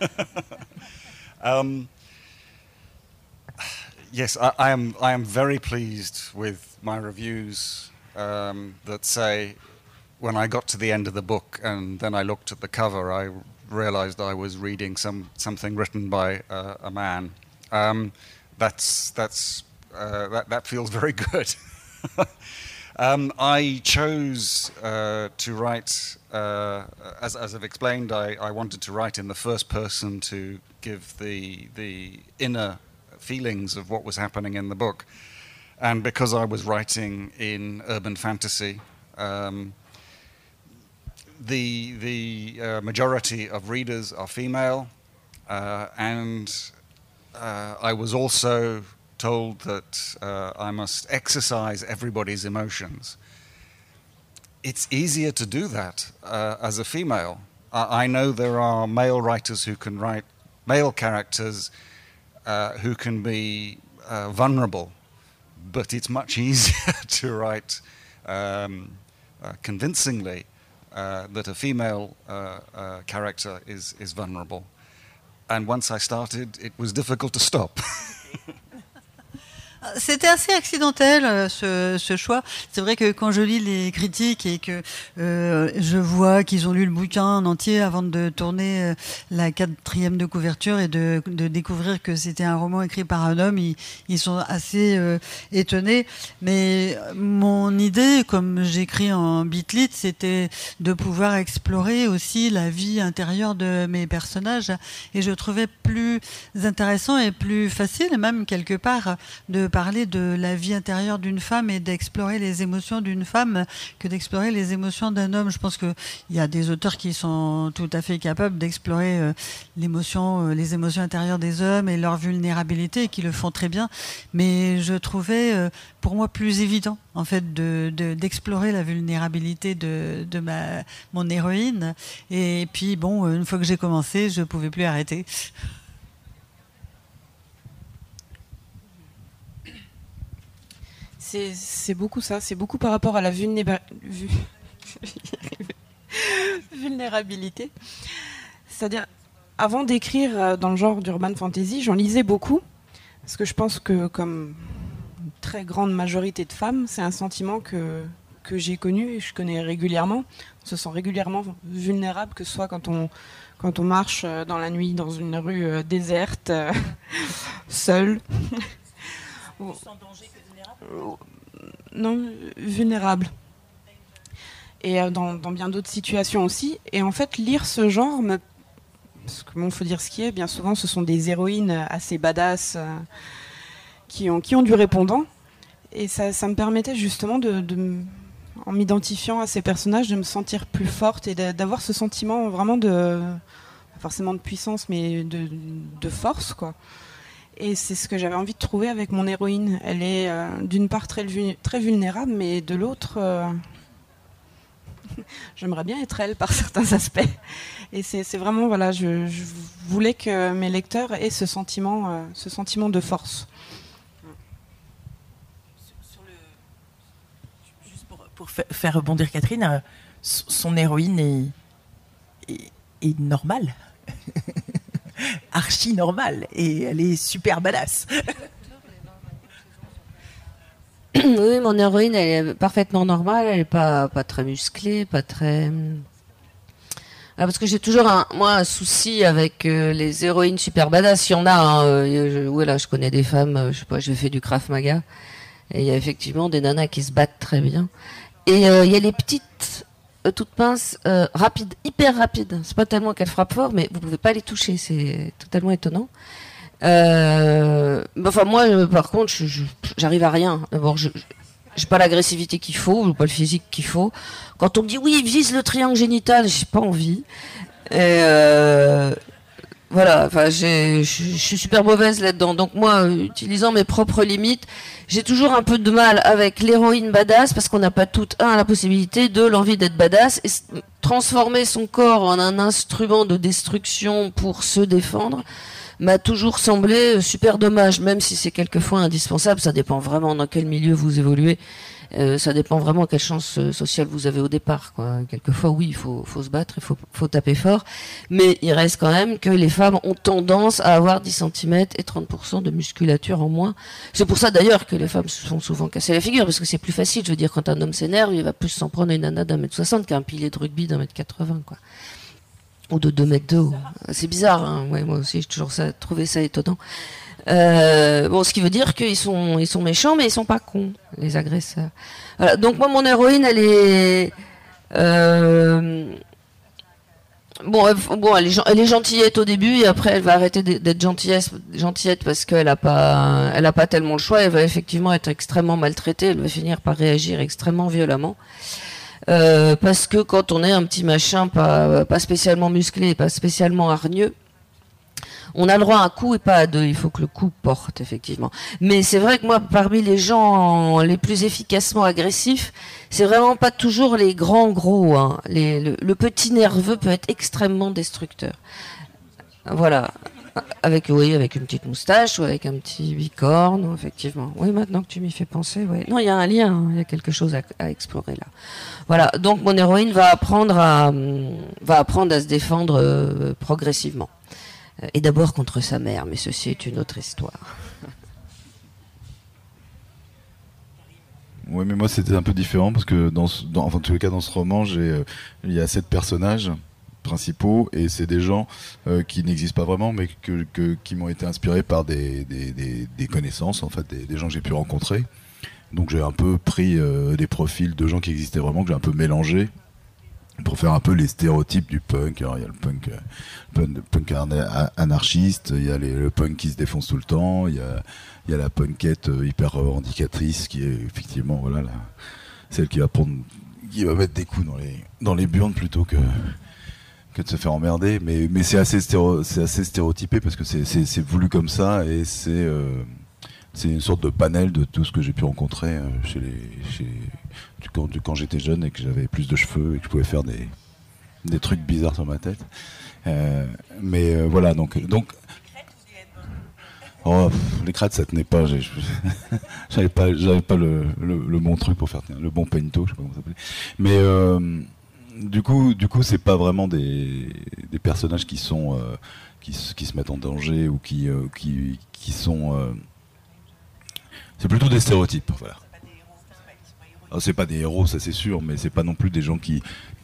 Yes, I am very pleased with my reviews that say, when I got to the end of the book and then I looked at the cover, I realized I was reading something written by a man. That feels very good. I chose to write, as I've explained, I wanted to write in the first person to give the inner feelings of what was happening in the book. And because I was writing in urban fantasy, the majority of readers are female, and I was also told that I must exercise everybody's emotions. It's easier to do that as a female. I know there are male writers who can write male characters who can be vulnerable, but it's much easier to write convincingly that a female character is vulnerable. And once I started, it was difficult to stop. C'était assez accidentel ce choix. C'est vrai que quand je lis les critiques et que je vois qu'ils ont lu le bouquin en entier avant de tourner la 4e de couverture et de découvrir que c'était un roman écrit par un homme, ils sont assez étonnés. Mais mon idée, comme j'écris en bitlit, c'était de pouvoir explorer aussi la vie intérieure de mes personnages. Et je trouvais plus intéressant et plus facile, même quelque part, de parler de la vie intérieure d'une femme et d'explorer les émotions d'une femme que d'explorer les émotions d'un homme. Je pense qu'il y a des auteurs qui sont tout à fait capables d'explorer les émotions intérieures des hommes et leur vulnérabilité et qui le font très bien. Mais je trouvais pour moi plus évident en fait d'explorer la vulnérabilité de mon héroïne. Et puis bon, une fois que j'ai commencé, je ne pouvais plus arrêter. C'est beaucoup ça, c'est beaucoup par rapport à la vulnérabilité. C'est-à-dire, avant d'écrire dans le genre d'urban fantasy, j'en lisais beaucoup, parce que je pense que, comme une très grande majorité de femmes, c'est un sentiment que j'ai connu et je connais régulièrement. On se sent régulièrement vulnérable, que ce soit quand on marche dans la nuit dans une rue déserte, seule. Sans danger que vulnérable ? Non, vulnérable. Et dans bien d'autres situations aussi. Et en fait, lire ce genre, parce que bon, faut dire ce qui est, bien souvent, ce sont des héroïnes assez badass qui ont du répondant. Et ça me permettait justement de en m'identifiant à ces personnages, de me sentir plus forte et d'avoir ce sentiment vraiment de, pas forcément de puissance, mais de force, quoi. Et c'est ce que j'avais envie de trouver avec mon héroïne. Elle est d'une part très vulnérable, mais de l'autre, j'aimerais bien être elle par certains aspects. Et c'est vraiment, voilà, je voulais que mes lecteurs aient ce sentiment de force. Juste pour faire rebondir Catherine, son héroïne est normale. Archi normale, et elle est super badass. Oui, mon héroïne, elle est parfaitement normale, elle est pas très musclée, pas très... parce que j'ai toujours un souci avec les héroïnes super badass. Il y en a, hein, voilà, je connais des femmes, je sais pas, j'ai fait du Krav Maga, et il y a effectivement des nanas qui se battent très bien. Et il y a les petites... toutes pinces, rapides, hyper rapides. C'est pas tellement qu'elles frappent fort, mais vous pouvez pas les toucher, c'est totalement étonnant. Enfin moi, par contre, j'arrive à rien. D'abord, j'ai pas l'agressivité qu'il faut, ou pas le physique qu'il faut. Quand on me dit oui, vise le triangle génital, j'ai pas envie. Voilà, enfin, je suis super mauvaise là-dedans. Donc moi, utilisant mes propres limites, j'ai toujours un peu de mal avec l'héroïne badass parce qu'on n'a pas toutes, la possibilité, de l'envie d'être badass et transformer son corps en un instrument de destruction pour se défendre m'a toujours semblé super dommage, même si c'est quelquefois indispensable. Ça dépend vraiment dans quel milieu vous évoluez. Ça dépend vraiment quelle chance sociale vous avez au départ, quoi. Quelquefois, oui, il faut se battre, il faut taper fort, mais il reste quand même que les femmes ont tendance à avoir 10 cm et 30% de musculature en moins. C'est pour ça d'ailleurs que les femmes se font souvent casser la figure, parce que c'est plus facile. Je veux dire, quand un homme s'énerve, il va plus s'en prendre une nana d'1m60 qu'un pilier de rugby d'1m80, quoi. Ou de 2 mètres de haut. C'est bizarre, hein. Ouais, moi aussi, j'ai toujours trouvé ça étonnant. Bon, ce qui veut dire qu'ils sont méchants, mais ils sont pas cons, les agresseurs. Voilà. Donc moi, mon héroïne, elle est elle est gentillette au début, et après, elle va arrêter d'être gentillette parce qu'elle a pas tellement le choix. Elle va effectivement être extrêmement maltraitée. Elle va finir par réagir extrêmement violemment. Parce que quand on est un petit machin pas spécialement musclé, pas spécialement hargneux, on a le droit à un coup et pas à deux. Il faut que le coup porte, effectivement. Mais c'est vrai que moi, parmi les gens les plus efficacement agressifs, c'est vraiment pas toujours les grands gros, hein. Le petit nerveux peut être extrêmement destructeur. Voilà. Avec une petite moustache ou avec un petit bicorne, effectivement. Oui, maintenant que tu m'y fais penser, oui. Non, il y a un lien, hein, il y a quelque chose à explorer là. Voilà, donc mon héroïne va apprendre à se défendre progressivement. Et d'abord contre sa mère, mais ceci est une autre histoire. Oui, mais moi c'était un peu différent parce que dans tous les cas dans ce roman, il y a 7 personnages principaux et c'est des gens qui n'existent pas vraiment, mais qui m'ont été inspirés par des connaissances, en fait, des gens que j'ai pu rencontrer. Donc j'ai un peu pris des profils de gens qui existaient vraiment, que j'ai un peu mélangé pour faire un peu les stéréotypes du punk. Alors il y a le punk anarchiste, il y a le punk qui se défonce tout le temps, il y a la punkette hyper revendicatrice qui est effectivement celle qui va mettre des coups dans les burnes plutôt que de se faire emmerder, mais c'est assez stéréotypé parce que c'est voulu comme ça et c'est une sorte de panel de tout ce que j'ai pu rencontrer quand j'étais jeune et que j'avais plus de cheveux et que je pouvais faire des trucs bizarres sur ma tête. Voilà, donc les crêtes ça tenait pas, j'avais pas le bon truc pour faire le bon pento, je sais pas comment ça s'appelait. Mais du coup c'est pas vraiment des personnages qui sont qui se mettent en danger ou qui sont c'est plutôt des stéréotypes, voilà. Alors, c'est pas des héros, ça c'est sûr, mais c'est pas non plus des gens qui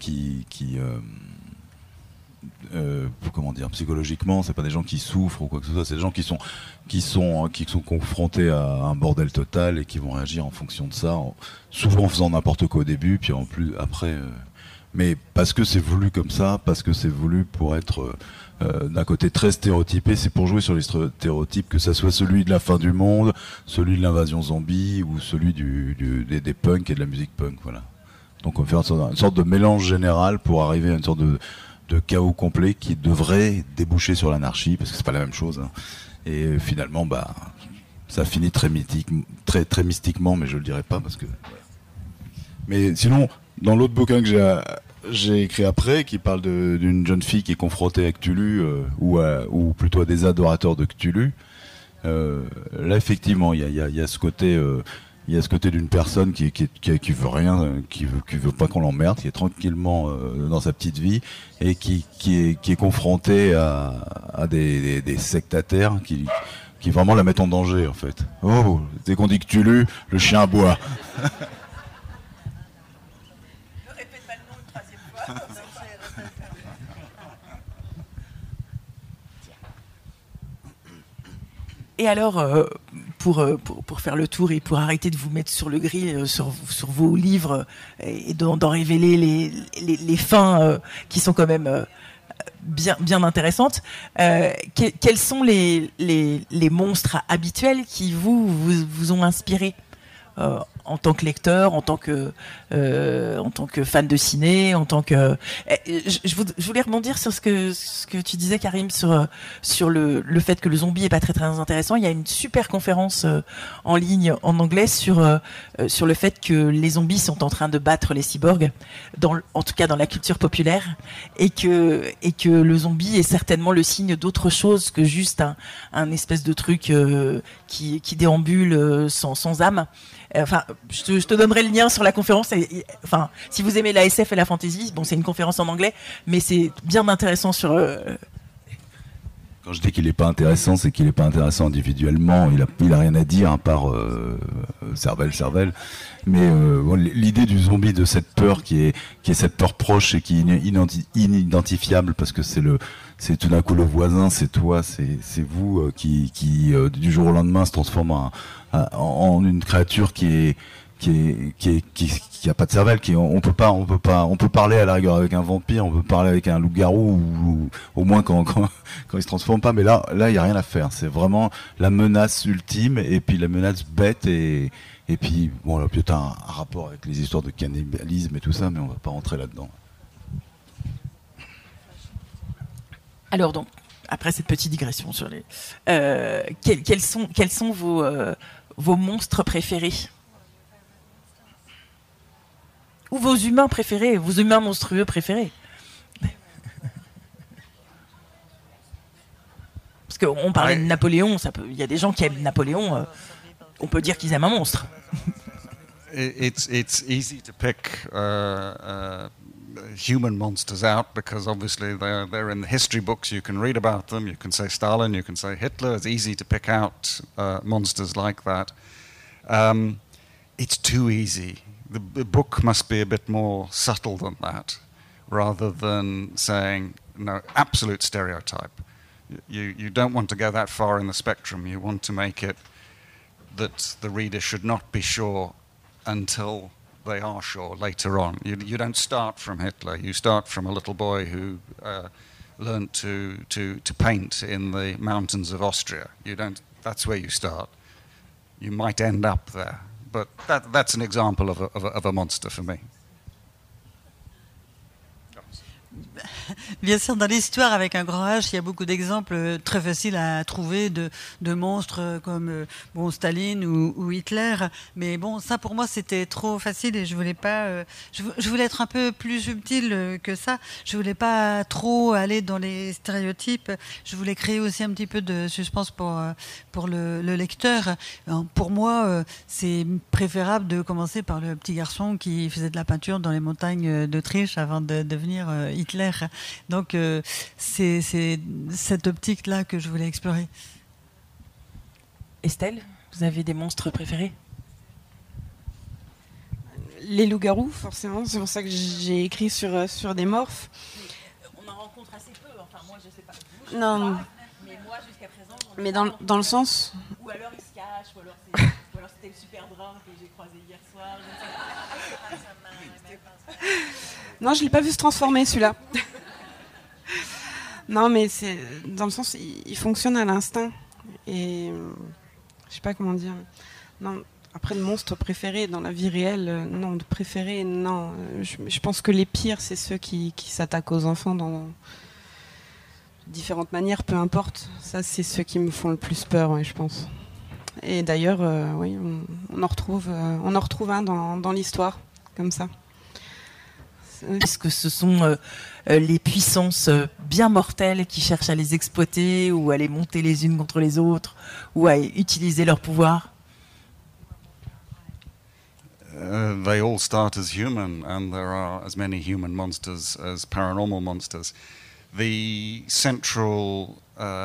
comment dire, psychologiquement, c'est pas des gens qui souffrent ou quoi que ce soit, c'est des gens qui sont confrontés à un bordel total et qui vont réagir en fonction de ça, souvent en faisant n'importe quoi au début, puis en plus après. Mais parce que c'est voulu comme ça, parce que c'est voulu pour être d'un côté très stéréotypé, c'est pour jouer sur les stéréotypes, que ça soit celui de la fin du monde, celui de l'invasion zombie ou celui des punks et de la musique punk, voilà. Donc on fait une sorte de mélange général pour arriver à une sorte de chaos complet qui devrait déboucher sur l'anarchie, parce que c'est pas la même chose. Hein. Et finalement, ça finit très très mystiquement, mais je le dirai pas parce que. Voilà. Mais sinon, dans l'autre bouquin que j'ai écrit après, qui parle d'une jeune fille qui est confrontée à Cthulhu, ou plutôt à des adorateurs de Cthulhu, là effectivement, il y a ce côté. Il y a ce côté d'une personne qui veut rien, qui veut pas qu'on l'emmerde, qui est tranquillement dans sa petite vie et qui est confrontée à des sectataires qui vraiment la mettent en danger en fait. Oh, dès qu'on dit que tu lues, le chien aboie. Ne répète pas le nom une troisième fois. Et alors, pour faire le tour et pour arrêter de vous mettre sur le grill sur vos livres et d'en révéler les fins qui sont quand même bien intéressantes, quels sont les monstres habituels qui vous ont inspiré en tant que lecteur, en tant que fan de ciné, en tant que... Je voulais rebondir sur ce que tu disais, Karim, sur le fait que le zombie est pas très très intéressant. Il y a une super conférence en ligne en anglais sur le fait que les zombies sont en train de battre les cyborgs, en tout cas dans la culture populaire, et que le zombie est certainement le signe d'autre chose que juste un espèce de truc qui déambule sans âme. Enfin, je te donnerai le lien sur la conférence. Enfin, si vous aimez la SF et la fantasy, bon, c'est une conférence en anglais, mais c'est bien intéressant sur. Quand je dis qu'il n'est pas intéressant, c'est qu'il n'est pas intéressant individuellement. Il a rien à dire à part cervelle. Mais l'idée du zombie, de cette peur qui est cette peur proche et qui est inidentifiable, parce que c'est tout d'un coup le voisin, c'est toi, c'est vous qui du jour au lendemain se transforme en une créature qui a pas de cervelle, on peut parler à la rigueur avec un vampire, on peut parler avec un loup-garou, ou au moins quand il se transforme pas, mais là il y a rien à faire, c'est vraiment la menace ultime, et puis la menace bête, et puis bon, là peut-être un rapport avec les histoires de cannibalisme et tout ça, mais on va pas rentrer là-dedans. Alors donc, après cette petite digression sur les quels sont vos monstres préférés? Ou vos humains préférés, vos humains monstrueux préférés? Parce qu'on parlait de Napoléon, il y a des gens qui aiment Napoléon, on peut dire qu'ils aiment un monstre. It's easy to pick human monsters out, because obviously they're in the history books, you can read about them, you can say Stalin, you can say Hitler. It's easy to pick out monsters like that. It's too easy. The book must be a bit more subtle than that, rather than saying, no, absolute stereotype. You don't want to go that far in the spectrum. You want to make it that the reader should not be sure until they are sure later on. You don't start from Hitler. You start from a little boy who learned to paint in the mountains of Austria. That's where you start. You might end up there. But that's an example of a monster for me. Bien sûr, dans l'histoire avec un grand H, il y a beaucoup d'exemples très faciles à trouver de monstres comme Staline ou Hitler. Mais bon, ça pour moi c'était trop facile et je voulais pas. Je voulais être un peu plus subtil que ça. Je voulais pas trop aller dans les stéréotypes. Je voulais créer aussi un petit peu de suspense pour le lecteur. Alors, pour moi, c'est préférable de commencer par le petit garçon qui faisait de la peinture dans les montagnes d'Autriche avant de devenir Hitler. Donc c'est cette optique-là que je voulais explorer. Estelle, vous avez des monstres préférés? Les loups-garous, forcément. C'est pour ça que j'ai écrit sur des morphes. On en rencontre assez peu. Enfin, moi, je sais pas. Vous, non. Mais moi, jusqu'à présent... Mais dans le sens... Ou alors ils se cachent, ou alors c'était le super drame que j'ai croisé hier soir. Non, je ne l'ai pas vu se transformer, celui-là. Non, mais c'est dans le sens, il fonctionne à l'instinct. Et je sais pas comment dire. Non, Après, de monstres préférés dans la vie réelle, non. De préférés, non. Je pense que les pires, c'est ceux qui s'attaquent aux enfants dans différentes manières, peu importe. Ça, c'est ceux qui me font le plus peur, ouais, je pense. Et d'ailleurs, oui, on en retrouve un dans l'histoire, comme ça. Est-ce que ce sont les puissances bien mortelles qui cherchent à les exploiter ou à les monter les unes contre les autres ou à utiliser leur pouvoir? They all start as human, and there are as many human monsters as paranormal monsters. The central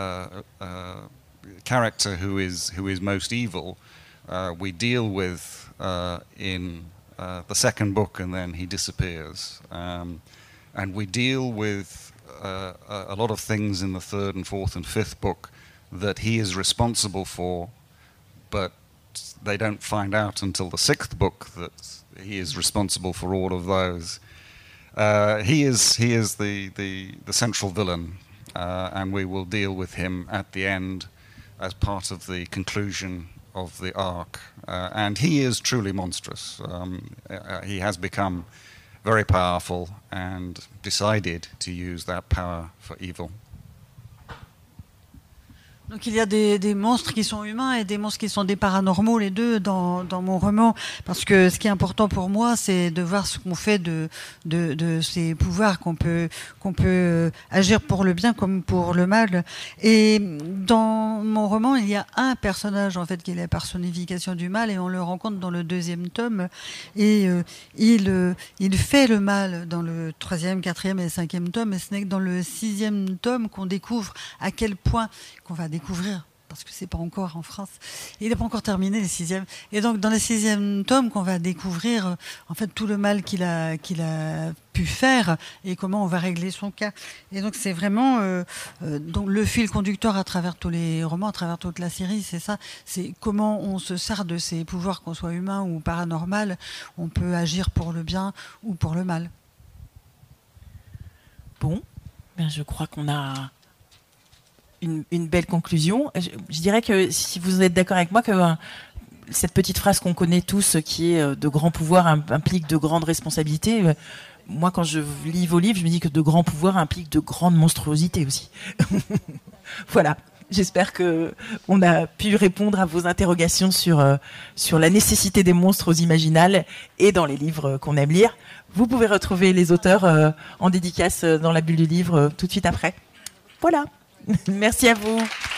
character who is most evil, we deal with in the second book, and then he disappears. And we deal with a lot of things in the third and fourth and fifth book that he is responsible for, but they don't find out until the sixth book that he is responsible for all of those. He is the central villain, and we will deal with him at the end as part of the conclusion of the arc. And he is truly monstrous. He has become very powerful and decided to use that power for evil. Donc il y a des monstres qui sont humains et des monstres qui sont des paranormaux, les deux, dans mon roman. Parce que ce qui est important pour moi, c'est de voir ce qu'on fait de ces pouvoirs, qu'on peut agir pour le bien comme pour le mal. Et dans mon roman, il y a un personnage, en fait, qui est la personnification du mal, et on le rencontre dans le 2e tome. Et il fait le mal dans le 3e, 4e et 5e tome, et ce n'est que dans le 6e tome qu'on découvre à quel point, qu'on va découvrir, parce que c'est pas encore en France, il n'est pas encore terminé les 6e, et donc dans les 6e tomes qu'on va découvrir en fait tout le mal qu'il a pu faire et comment on va régler son cas. Et donc c'est vraiment donc le fil conducteur à travers tous les romans, à travers toute la série, c'est ça, c'est comment on se sert de ses pouvoirs, qu'on soit humain ou paranormal, on peut agir pour le bien ou pour le mal. Bon, ben je crois qu'on a une belle conclusion. Je dirais que si vous êtes d'accord avec moi que cette petite phrase qu'on connaît tous, qui est de grands pouvoirs implique de grandes responsabilités, moi quand je lis vos livres, je me dis que de grands pouvoirs impliquent de grandes monstruosités aussi. Voilà, j'espère qu'on a pu répondre à vos interrogations sur la nécessité des monstres aux Imaginales et dans les livres qu'on aime lire. Vous pouvez retrouver les auteurs en dédicace dans la bulle du livre tout de suite après. Voilà. Merci à vous.